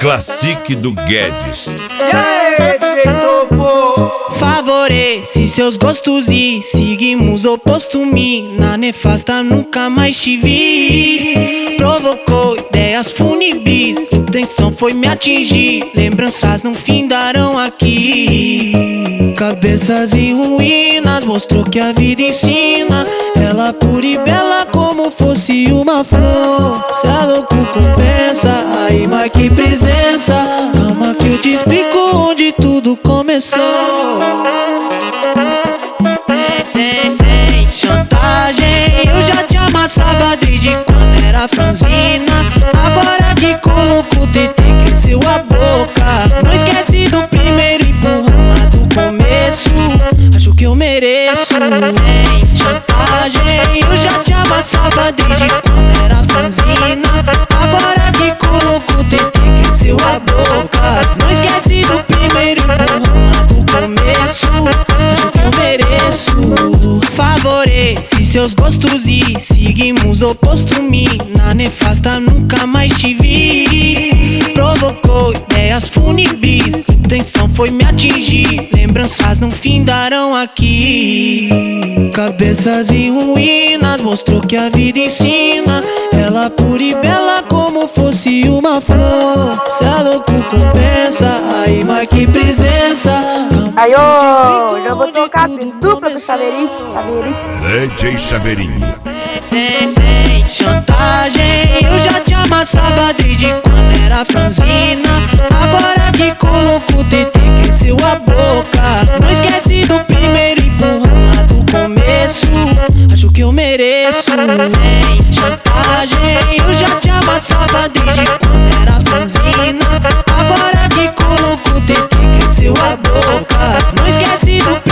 Classic do Guedes. E aí, DJ Topo? Favorece seus gostos e seguimos oposto. Mina nefasta, nunca mais te vi. Provocou ideias fúnebres, intenção foi me atingir. Lembranças não findarão aqui. Cabeças em ruínas, mostrou que a vida ensina. Ela pura e bela como fosse uma flor. Cê é louco, compensa, aí marque presença. Calma que eu te explico onde tudo começou. Sem chantagem, eu já te amassava desde quando era franzina. Agora que colocou o TT, cresceu a boca. Não esquece do primeiro empurrão lá do começo. Acho que eu mereço. Sem chantagem, eu já te amassava desde quando era franzina. Agora que colocou o TT, cresceu a boca. Não esquece do primeiro empurrão lá do começo. Acho que eu mereço. Favorece seus gostos e seguimos oposto. Mina nefasta, nunca mais te vi. Provocou ideias fúnebres, intenção foi me atingir. Lembranças não findarão aqui. Cabeças em ruínas, mostrou que a vida ensina. Ela pura e bela como fosse uma flor. Cê é louco, compensa, aí marque presença. Aí, ô, já vou tocar a dupla do Chaveirinho. DJ Chaveirinho. Sem chantagem, eu já te amassava desde quando era franzina. Agora que colocou o TT, cresceu a boca. Não esquece do primeiro empurrão lá do começo. Acho que eu mereço. Sem chantagem, eu já te amassava desde quando era franzina. Agora que colocou o TT, cresceu a boca. Não esquece do